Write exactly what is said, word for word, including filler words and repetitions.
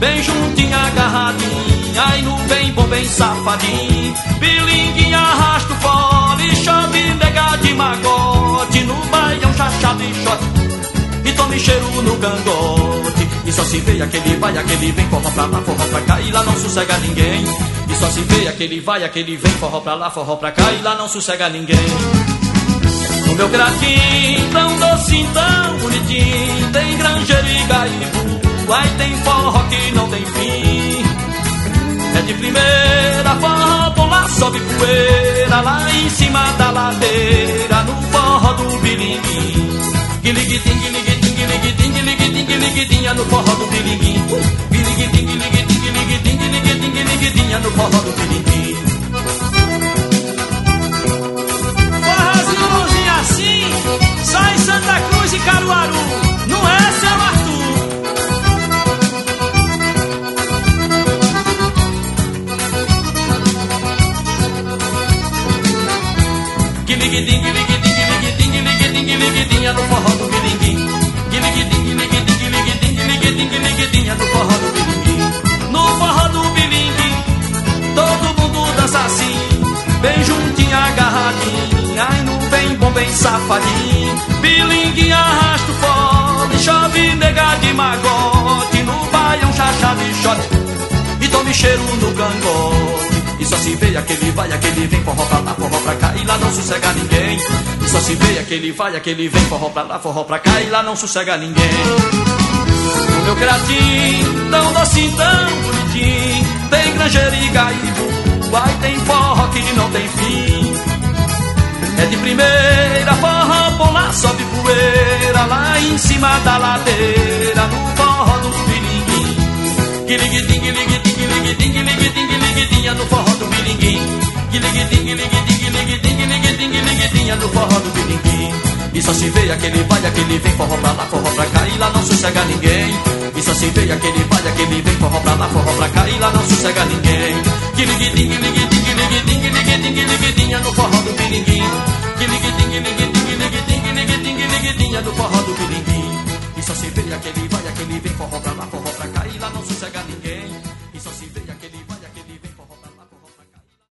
bem juntinho, agarradinho, ai no bem bom, bem safadinho. Bilinguinho arrasta o fole, chove nega de magote, no baião chachado e shot, e tome cheiro no cangote. E só se vê aquele vai, aquele vem, forró pra lá, forró pra cá, e lá não sossega ninguém. E só se vê aquele vai, aquele vem, forró pra lá, forró pra cá, e lá não sossega ninguém. No meu craquinho, tão docinho, tão bonitinho, tem granjeiro e gaibu, ai tem forró que não tem fim. É de primeira, forró bom, lá sobe poeira, lá em cima da ladeira, no forró do bilinguim. Guiliguitim, guiliguitim, guiliguitim, guiliguitim, guiliguitinha no forró do bilinguim. Guiliguitim, guiliguitim, guiliguitim, guiliguitim, guiliguitinha no forró do bilinguim. Forrozinho assim, só em Santa Cruz e Caruaru, não é, seu Arthur? Guiliguitim, guiliguitim, guiliguitim, guiliguitim, guiliguitinha no forró do bilinguim. Guiliguitim, guiliguitim, guiliguitim, guiliguitim, guiliguitinha no forró do bilinguim. No forró do bilinguim, todo mundo dança assim, bem juntinho, agarradinho, ai no bem bom, bem safadinho. Bilinguinho arrasta o fole, chove nega de magote, no baião chachado e shot, e tome cheiro no cangote. E só se vê aquele vai, aquele vem, forró pra lá, forró pra cá, e lá não sossega ninguém. E só se vê aquele vai, aquele vem, forró pra lá, forró pra cá, e lá não sossega ninguém. O meu cratinho, tão docinho, tão bonitinho, tem granjeiro e gaibu, ai tem forró que não tem fim. É de primeira, forró bom, lá sobe poeira, lá em cima da ladeira, no forró do bilinguim. Guiliguitim, guiliguitim, guiliguitim, guiliguitim, guiliguitinha no forró do bilinguim. Guiliguitim, guiliguitim, guiliguitim, guiliguitim, guiliguitinha no forró do bilinguim. E só se vê aquele vai, aquele vem, forró pra lá, forró pra cá, e lá não sossega ninguém. E só se vê aquele vai, aquele vem, forró pra lá, forró pra cá, e lá não sossega ninguém. Guiliguitim, guiliguitim, guiliguitim, guiliguitim, guiliguitinha no forró do bilinguim. Guiliguitim, guiliguitim, guiliguitim, guiliguitim, guiliguitinha no forró do bilinguim. E só se vê aquele vai, aquele vem, forró pra lá, forró pra cá, e lá não sossega ninguém.